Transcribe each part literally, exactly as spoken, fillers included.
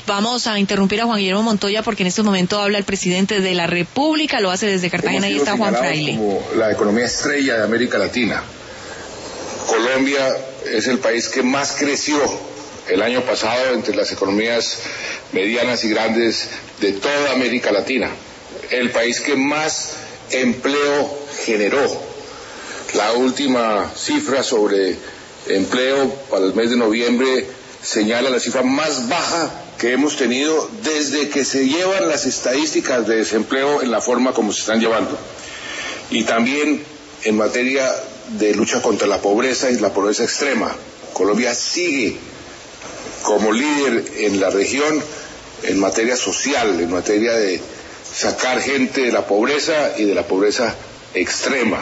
Vamos a interrumpir a Juan Guillermo Montoya porque en este momento habla el presidente de la República, lo hace desde Cartagena. Ahí está Juan Fraile. Como la economía estrella de América Latina. Colombia es el país que más creció el año pasado entre las economías medianas y grandes de toda América Latina. El país que más empleo generó. La última cifra sobre empleo para el mes de noviembre señala la cifra más baja que hemos tenido desde que se llevan las estadísticas de desempleo en la forma como se están llevando. Y también en materia de lucha contra la pobreza y la pobreza extrema. Colombia sigue como líder en la región en materia social, en materia de sacar gente de la pobreza y de la pobreza extrema.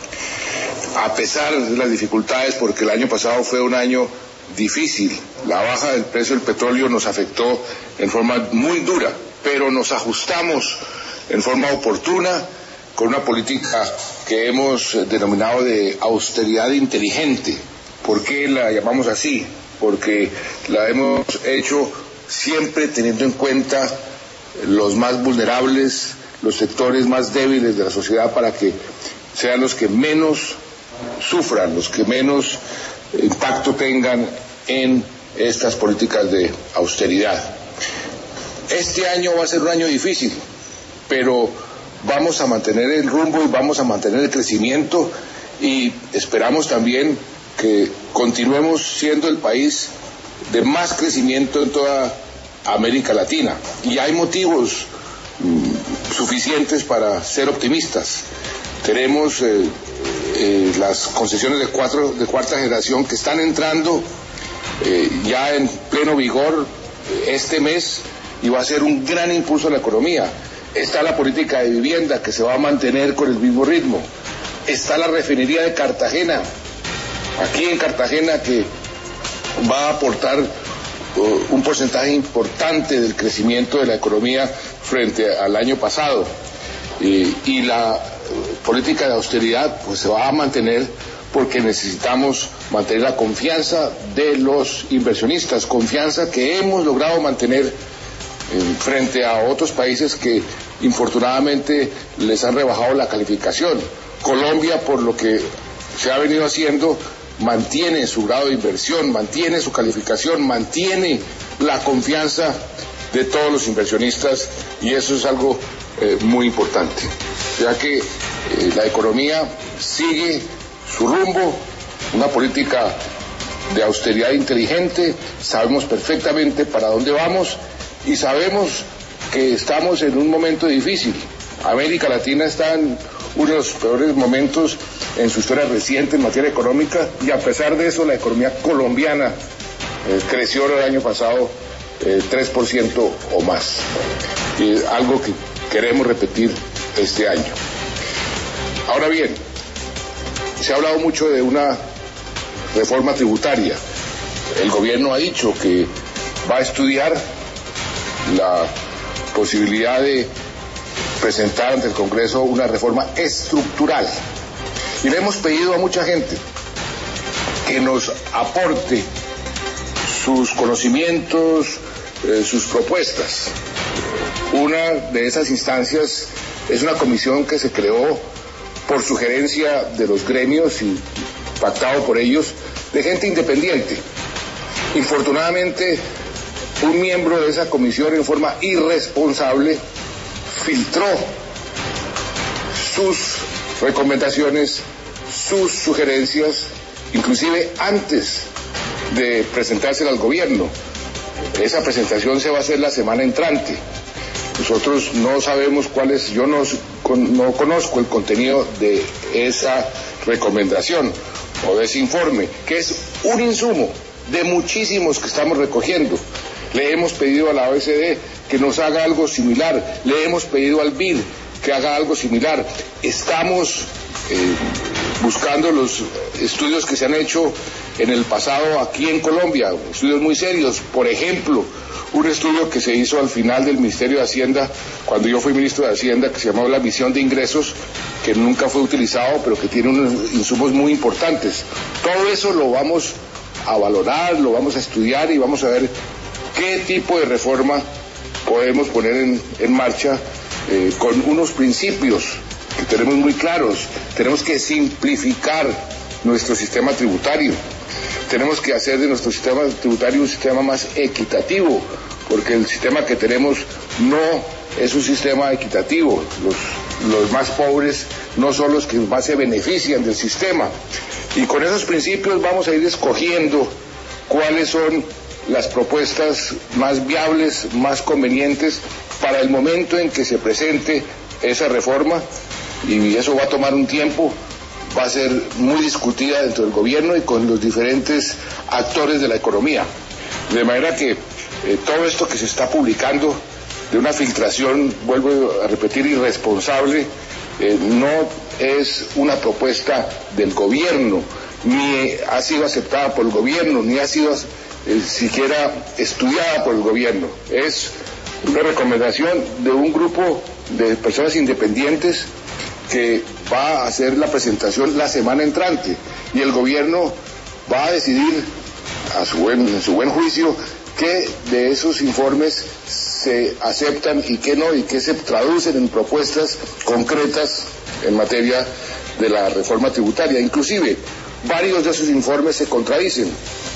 A pesar de las dificultades, porque el año pasado fue un año difícil, la baja del precio del petróleo nos afectó en forma muy dura, pero nos ajustamos en forma oportuna con una política que hemos denominado de austeridad inteligente. ¿Por qué la llamamos así? Porque la hemos hecho siempre teniendo en cuenta los más vulnerables, los sectores más débiles de la sociedad, para que sean los que menos sufran, los que menos impacto tengan en estas políticas de austeridad. Este año va a ser un año difícil, pero vamos a mantener el rumbo y vamos a mantener el crecimiento, y esperamos también que continuemos siendo el país de más crecimiento en toda América Latina. Y hay motivos mmm, suficientes para ser optimistas. Tenemos eh, eh, las concesiones de, cuatro, de cuarta generación que están entrando eh, ya en pleno vigor este mes, y va a ser un gran impulso a la economía. Está la política de vivienda, que se va a mantener con el mismo ritmo. Está la refinería de Cartagena, aquí en Cartagena, que va a aportar uh, un porcentaje importante del crecimiento de la economía frente al año pasado. Eh, y la uh, política de austeridad pues se va a mantener, porque necesitamos mantener la confianza de los inversionistas, confianza que hemos logrado mantener eh, frente a otros países que infortunadamente les han rebajado la calificación. Colombia, por lo que se ha venido haciendo, mantiene su grado de inversión, mantiene su calificación, mantiene la confianza de todos los inversionistas, y eso es algo eh, muy importante, ya que eh, la economía sigue su rumbo, una política de austeridad inteligente. Sabemos perfectamente para dónde vamos y sabemos que estamos en un momento difícil. América Latina está en uno de los peores momentos en su historia reciente en materia económica, y a pesar de eso la economía colombiana eh, creció el año pasado eh, tres por ciento o más, y algo que queremos repetir este año. Ahora bien, se ha hablado mucho de una reforma tributaria. El gobierno ha dicho que va a estudiar la posibilidad de presentar ante el Congreso una reforma estructural, y le hemos pedido a mucha gente que nos aporte sus conocimientos, eh, sus propuestas. Una de esas instancias es una comisión que se creó por sugerencia de los gremios y pactado por ellos, de gente independiente. Infortunadamente, un miembro de esa comisión, en forma irresponsable, filtró sus recomendaciones, sus sugerencias, inclusive antes de presentársela al gobierno. Esa presentación se va a hacer la semana entrante. Nosotros no sabemos cuál es, yo no, no conozco el contenido de esa recomendación o de ese informe, que es un insumo de muchísimos que estamos recogiendo. Le hemos pedido a la O E C D que nos haga algo similar, le hemos pedido al B I D que haga algo similar. Estamos eh, buscando los estudios que se han hecho en el pasado aquí en Colombia, estudios muy serios. Por ejemplo, un estudio que se hizo al final del Ministerio de Hacienda, cuando yo fui ministro de Hacienda, que se llamaba la Misión de Ingresos, que nunca fue utilizado, pero que tiene unos insumos muy importantes. Todo eso lo vamos a valorar, lo vamos a estudiar y vamos a ver qué tipo de reforma podemos poner en, en marcha eh, con unos principios que tenemos muy claros. Tenemos que simplificar nuestro sistema tributario. Tenemos que hacer de nuestro sistema tributario un sistema más equitativo, porque el sistema que tenemos no es un sistema equitativo. Los, los más pobres no son los que más se benefician del sistema. Y con esos principios vamos a ir escogiendo cuáles son las propuestas más viables, más convenientes para el momento en que se presente esa reforma, y eso va a tomar un tiempo, va a ser muy discutida dentro del gobierno y con los diferentes actores de la economía. De manera que eh, todo esto que se está publicando de una filtración, vuelvo a repetir, irresponsable, eh, no es una propuesta del gobierno, ni ha sido aceptada por el gobierno, ni ha sido eh, siquiera estudiada por el gobierno. Es una recomendación de un grupo de personas independientes que va a hacer la presentación la semana entrante, y el gobierno va a decidir a su buen, en su buen juicio qué de esos informes se aceptan y qué no, y qué se traducen en propuestas concretas en materia de la reforma tributaria. Inclusive varios de esos informes se contradicen.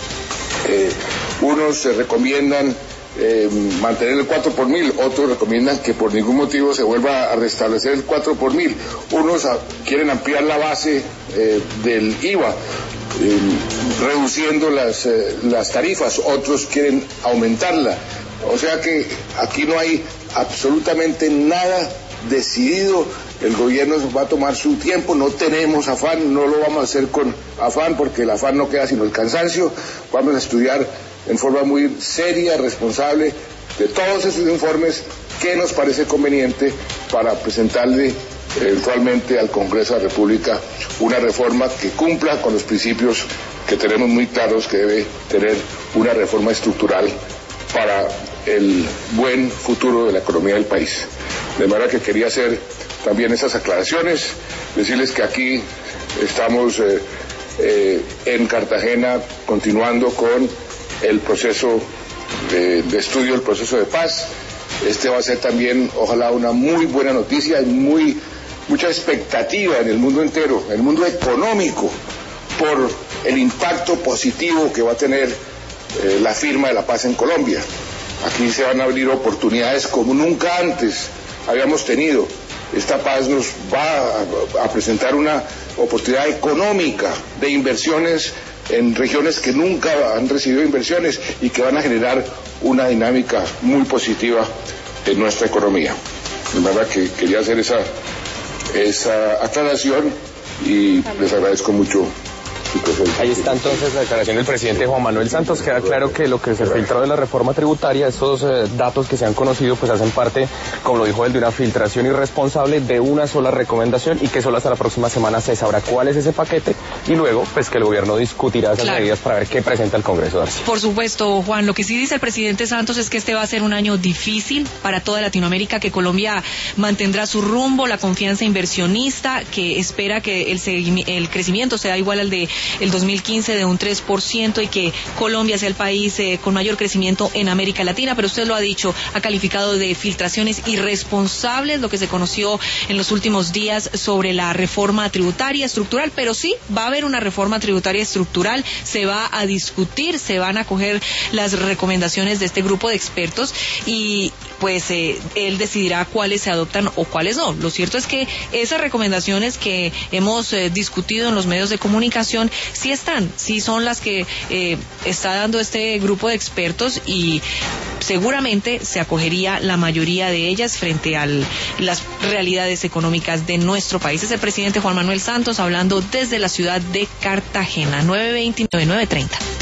Eh, unos se recomiendan Eh, mantener el cuatro por mil, otros recomiendan que por ningún motivo se vuelva a restablecer el cuatro por mil, unos a, quieren ampliar la base eh, del I V A, eh, reduciendo las, eh, las tarifas, otros quieren aumentarla. O sea que aquí no hay absolutamente nada decidido. El gobierno va a tomar su tiempo, no tenemos afán, no lo vamos a hacer con afán, porque el afán no queda sino el cansancio. Vamos a estudiar en forma muy seria, responsable, de todos esos informes, qué nos parece conveniente para presentarle eventualmente al Congreso de la República una reforma que cumpla con los principios que tenemos muy claros que debe tener una reforma estructural para el buen futuro de la economía del país. De manera que quería hacer también esas aclaraciones, decirles que aquí estamos eh, eh, en Cartagena continuando con el proceso de, de estudio, el proceso de paz. Este va a ser también, ojalá, una muy buena noticia, y muy, mucha expectativa en el mundo entero, en el mundo económico, por el impacto positivo que va a tener eh, la firma de la paz en Colombia. Aquí se van a abrir oportunidades como nunca antes habíamos tenido. Esta paz nos va a, a presentar una oportunidad económica de inversiones en regiones que nunca han recibido inversiones y que van a generar una dinámica muy positiva en nuestra economía. De verdad que quería hacer esa, esa aclaración y les agradezco mucho. Ahí está entonces la declaración del presidente Juan Manuel Santos. Queda claro que lo que se filtró de la reforma tributaria, estos eh, datos que se han conocido, pues hacen parte, como lo dijo él, de una filtración irresponsable de una sola recomendación, y que solo hasta la próxima semana se sabrá cuál es ese paquete, y luego pues que el gobierno discutirá esas claro. medidas para ver qué presenta el Congreso. Darcy. Por supuesto, Juan, lo que sí dice el presidente Santos es que este va a ser un año difícil para toda Latinoamérica, que Colombia mantendrá su rumbo, la confianza inversionista, que espera que el, el crecimiento sea igual al de el dos mil quince de un tres por ciento, y que Colombia sea el país eh, con mayor crecimiento en América Latina. Pero usted lo ha dicho, ha calificado de filtraciones irresponsables lo que se conoció en los últimos días sobre la reforma tributaria estructural. Pero sí, va a haber una reforma tributaria estructural, se va a discutir, se van a coger las recomendaciones de este grupo de expertos, y pues eh, él decidirá cuáles se adoptan o cuáles no. Lo cierto es que esas recomendaciones que hemos eh, discutido en los medios de comunicación sí están, sí son las que eh, está dando este grupo de expertos, y seguramente se acogería la mayoría de ellas frente a las realidades económicas de nuestro país. Es el presidente Juan Manuel Santos hablando desde la ciudad de Cartagena. nueve veintinueve, nueve treinta.